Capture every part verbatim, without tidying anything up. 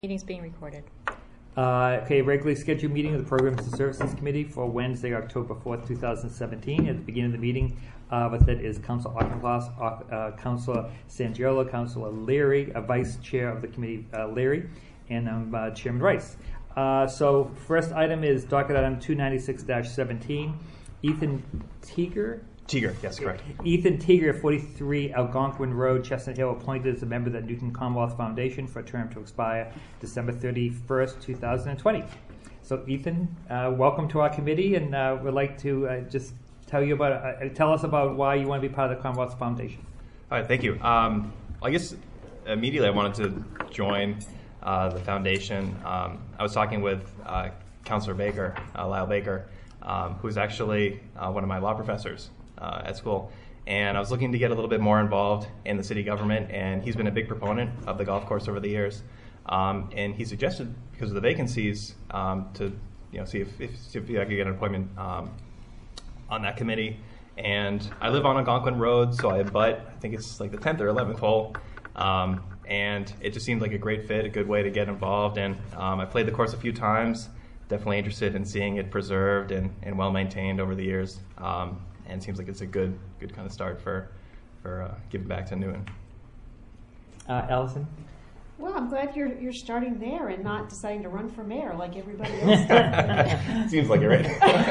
Meeting's being recorded. Uh, okay, regularly scheduled meeting of the Programs and Services Committee for Wednesday, October fourth, two thousand seventeen. At the beginning of the meeting, uh, with it is Councilor Auchincloss, uh, Councilor Sangiolo, Councilor Leary, uh, Vice Chair of the Committee, uh, Leary, and um, uh, Chairman Rice. Uh, so, first item is docket item two ninety-six dash seventeen. Ethan Teeger. Teeger, yes, correct. Ethan Teeger, forty-three Algonquin Road, Chestnut Hill, appointed as a member of the Newton Commonwealth Foundation for a term to expire December thirty-first, two thousand twenty. So, Ethan, uh, welcome to our committee, and uh, we'd like to uh, just tell you about uh, tell us about why you want to be part of the Commonwealth Foundation. All right, thank you. Um, I guess immediately I wanted to join uh, the foundation. Um, I was talking with uh, Councilor Baker, uh, Lyle Baker, um, who's actually uh, one of my law professors Uh, at school, and I was looking to get a little bit more involved in the city government, and he's been a big proponent of the golf course over the years, um, and he suggested, because of the vacancies, um, to you know see if, if, see if I could get an appointment um, on that committee. And I live on Algonquin Road, so I abut, I think it's like the tenth or eleventh hole, um, and it just seemed like a great fit, a good way to get involved, and um, I played the course a few times, definitely interested in seeing it preserved and, and well maintained over the years. Um, And it seems like it's a good, good kind of start for, for uh, giving back to Newton. Uh, Allison? Well, I'm glad you're you're starting there and not deciding to run for mayor like everybody else did. Seems like you're right.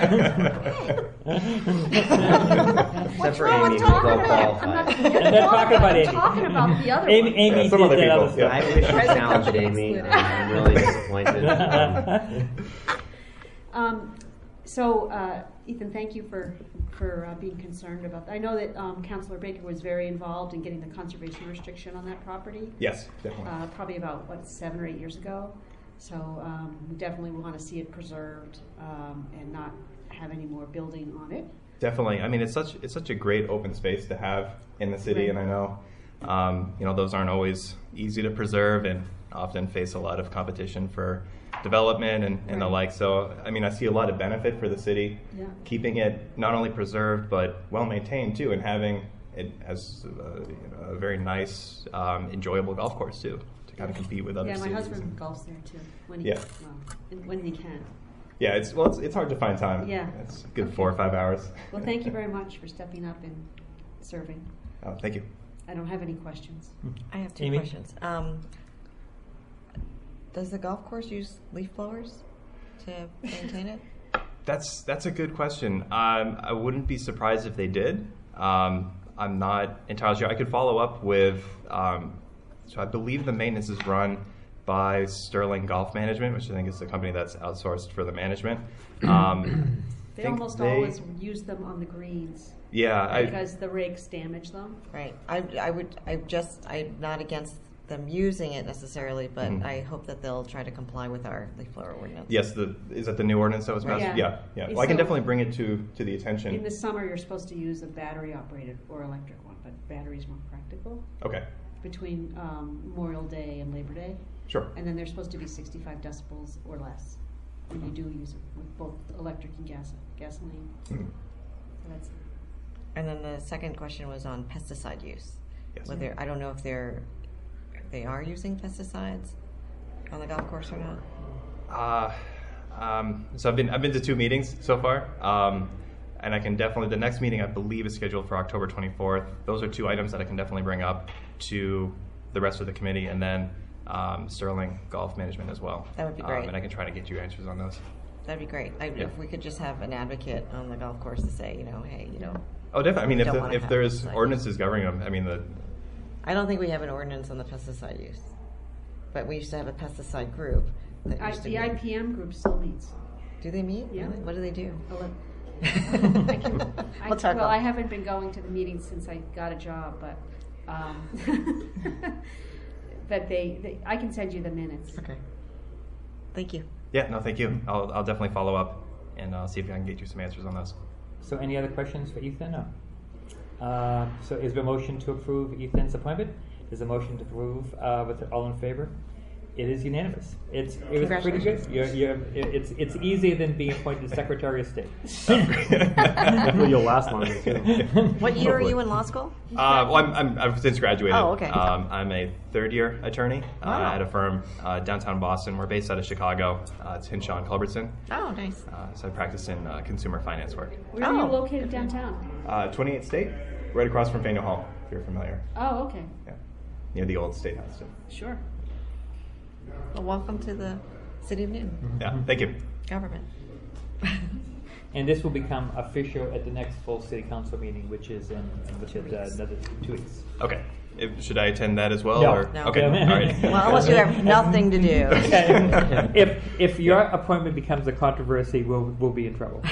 What's wrong with talking about? I'm not, I'm not talking about Amy. talking about the other Amy, one. Amy Yeah, some did other that people, other stuff. yeah. I wish to challenge Amy. Um, I'm really disappointed. Um, Um, so, uh, Ethan, thank you for for uh, being concerned about that. I know that um, Councilor Baker was very involved in getting the conservation restriction on that property. Yes, definitely. Uh, probably about, what, seven or eight years ago. So um, we definitely want to see it preserved um, and not have any more building on it. Definitely. I mean, it's such it's such a great open space to have in the city, Right. and I know, um, you know, those aren't always easy to preserve and often face a lot of competition for development and, and the Right. like. So, I mean, I see a lot of benefit for the city, Yeah. keeping it not only preserved but well maintained too, and having it as a, you know, a very nice, um, enjoyable golf course too, to kind of compete with other Yeah, my cities. husband and- golfs there too, when he, Yeah. well, and when he can. Yeah, it's well, it's, it's hard to find time. Yeah. It's a good Okay. four or five hours. Well, thank you very much for stepping up and serving. Oh, thank you. I don't have any questions. I have two Amy? questions. Um, does the golf course use leaf blowers to maintain it? That's that's a good question. Um, I wouldn't be surprised if they did. Um, I'm not entirely sure. I could follow up with. Um, so I believe the maintenance is run by Sterling Golf Management, which I think is the company that's outsourced for the management. Um, They think almost they- always use them on the greens Yeah, I, because the rakes damage them. Right. I, I would. I just. I'm not against them using it necessarily, but Mhm. I hope that they'll try to comply with our leaf blower ordinance. yes. The is that the new ordinance that was passed? Right. Yeah, yeah. Well, I can So- definitely bring it to to the attention. In the summer, you're supposed to use a battery operated or electric one, but battery's more practical Okay, between um, Memorial Day and Labor Day. sure. And then they're supposed to be sixty-five decibels or less when you do use it with both electric and gas gasoline. Mhm. So that's And then the second question was on pesticide use. Yes. Whether I don't know if they're if they are using pesticides on the golf course or not. Uh, um, so I've been I've been to two meetings so far, um, and I can definitely the next meeting I believe is scheduled for October twenty-fourth. Those are two items that I can definitely bring up to the rest of the committee, and then um, Sterling Golf Management as well. That would be Um, great. and I can try to get you answers on those. That'd be great. I, Yeah. If we could just have an advocate on the golf course to say, you know, hey, you know, Oh, definitely. I mean, if Don't the, wanna if have there's pesticides. ordinances governing them, I mean the I don't think we have an ordinance on the pesticide use, but we used to have a pesticide group. That I, used to the meet. I P M group still meets. Do they meet? Yeah. Really? What do they do? Ele- I I can, I, We'll talk well, about- I haven't been going to the meetings since I got a job, but um, but they, they, I can send you the minutes. Okay. Thank you. yeah. No, thank you. I'll I'll definitely follow up and uh, see if I can get you some answers on those. So, any other questions for Ethan? No. Uh, so, is there a motion to approve Ethan's appointment? Is a motion to approve uh, with all in favor? It is unanimous. It's it was pretty good. Congratulations. You're, you're, it's it's easier than being appointed Secretary of State. Hopefully you'll last longer too. What year are you in law school? Uh, well, I'm, I'm, I've since graduated. Oh, okay. Um, I'm a third year attorney uh, Wow. at a firm uh, downtown Boston. We're based out of Chicago. Uh, it's Hinshaw and Culbertson. Oh, nice. Uh, so I practice in uh, consumer finance work. Where are you Oh. located downtown? Uh, twenty-eighth State, right across from Faneuil Hall, if you're familiar. Oh, okay. Yeah. Near the old State House. Sure. Well, welcome to the city of Newton Yeah, thank you. government. And this will become official at the next full city council meeting, which is in, which is uh, another two weeks. Okay. If, should I attend that as well? No. Or? No. Okay. All right. Well, unless you have nothing to do. if if your appointment becomes a controversy, we'll we'll be in trouble.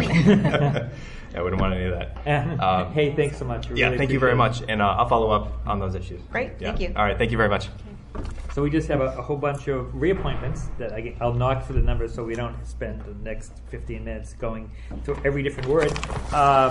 Yeah, I wouldn't want any of that. Um, hey, thanks so much. We yeah, really thank you very appreciate much, and uh, I'll follow up on those issues. Great, Yeah. thank you. All right, thank you very much. it. So we just have a, a whole bunch of reappointments that I, I'll knock through the numbers so we don't spend the next fifteen minutes going through every different word. Um,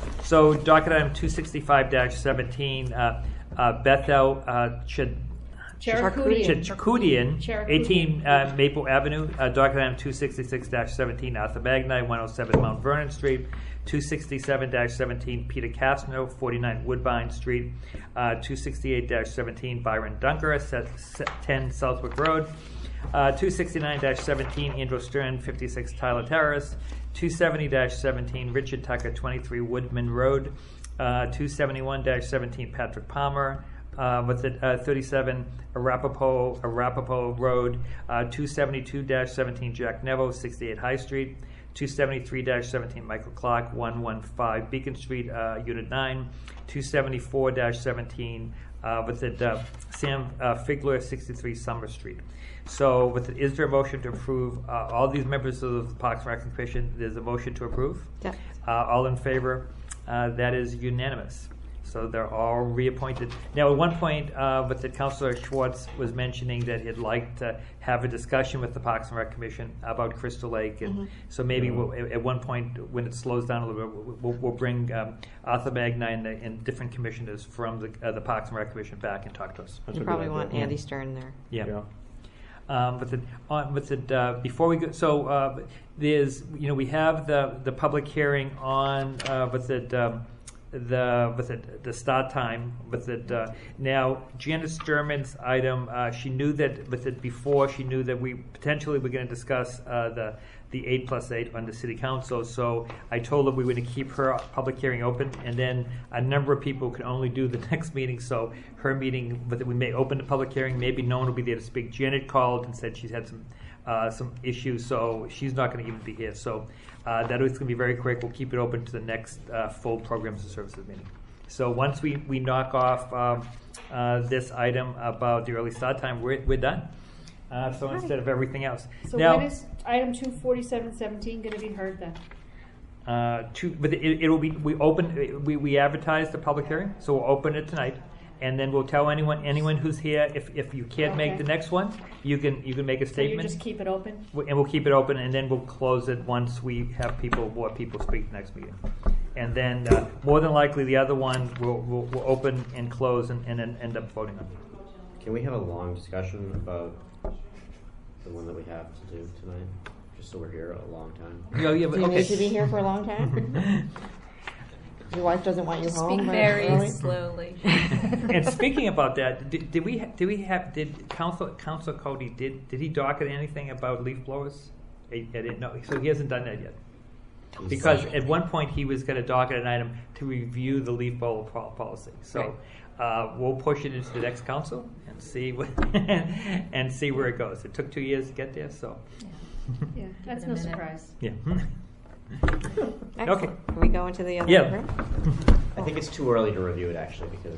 so docket item two sixty-five dash seventeen, uh, uh, Bethel uh, Chad. Charcudian. Charcudian, Charcudian. eighteen uh, Maple Avenue, uh, docket item two sixty-six dash seventeen, Arthur Magni, one oh seven Mount Vernon Street, two sixty-seven dash seventeen, Peter Castro, forty-nine Woodbine Street, uh, two sixty-eight dash seventeen, Byron Dunker, set, set ten Southwick Road, uh, two sixty-nine dash seventeen, Andrew Stern, fifty-six Tyler Terrace, two seventy dash seventeen, Richard Tucker, twenty-three Woodman Road, uh, two seventy-one dash seventeen, Patrick Palmer, Uh, with it, uh, thirty-seven Arapahoe, Arapahoe Road, uh, two seventy-two dash seventeen Jack Neville, sixty-eight High Street, two seventy-three dash seventeen Michael Clark, one fifteen Beacon Street, uh, Unit nine, two seventy-four dash seventeen uh, with it, uh, Sam uh, Figler, sixty-three Summer Street. So with it, is there a motion to approve uh, all these members of the Parks and Rec Commission? There's a motion to approve? Yep. Uh, all in favor? Uh, that is unanimous. So they're all reappointed. Now, at one point, uh, but the Councilor Schwartz was mentioning that he'd like to have a discussion with the Parks and Rec Commission about Crystal Lake, and Mhm. so maybe we'll, at at one point, when it slows down a little bit, we'll, we'll bring um, Arthur Magni and, the- and different commissioners from the, uh, the Parks and Rec Commission back and talk to us. That's You a probably good want idea. Andy Stern there. Yeah. Yeah. Um, but the, on, with the, uh, before we go, so uh, there's, you know, we have the the public hearing on, uh, with it, um, the with it, the start time with it. Uh, now, Janice Sturman's item, uh, she knew that with it before. She knew that we potentially were going to discuss uh, the the eight plus eight on the city council. So I told her we were going to keep her public hearing open, and then a number of people could only do the next meeting. So her meeting, but we may open the public hearing. Maybe no one will be there to speak. Janet called and said she's had some uh, some issues, so she's not going to even be here. So uh, that is going to be very quick. We'll keep it open to the next uh, full programs and services meeting. So once we, we knock off um, uh, this item about the early start time, we're, we're done. Uh, so instead of everything else. So now, when is item two forty-seven seventeen going to be heard then? Uh, two, but it, it'll be, we open, we, we advertise the public hearing, so we'll open it tonight, and then we'll tell anyone, anyone who's here, if, if you can't make Okay. the next one, you can, you can make a So you statement. just keep it open? W- And we'll keep it open, and then we'll close it once we have people, more people speak next meeting. And then, uh, more than likely, the other one, we'll, we'll, we'll open and close and, and then end up voting on. Can we have a long discussion about the one that we have to do tonight? Just so we're here a long time. Yeah, yeah, but, Do you okay. need to be here for a long time? Your wife doesn't want you home Speak very very early? slowly. And speaking about that, did, did we ha- did we have did Council Council Cody did did he docket anything about leaf blowers? I, I didn't know, so he hasn't done that yet. Because at one point he was going to docket an item to review the leaf blower pol- policy. So uh, we'll push it into the next council and see what and see where it goes. It took two years to get there, so Yeah, that's it a no minute. surprise. yeah. Excellent. Okay. Can we go into the other Yeah. room? I think it's too early to review it actually because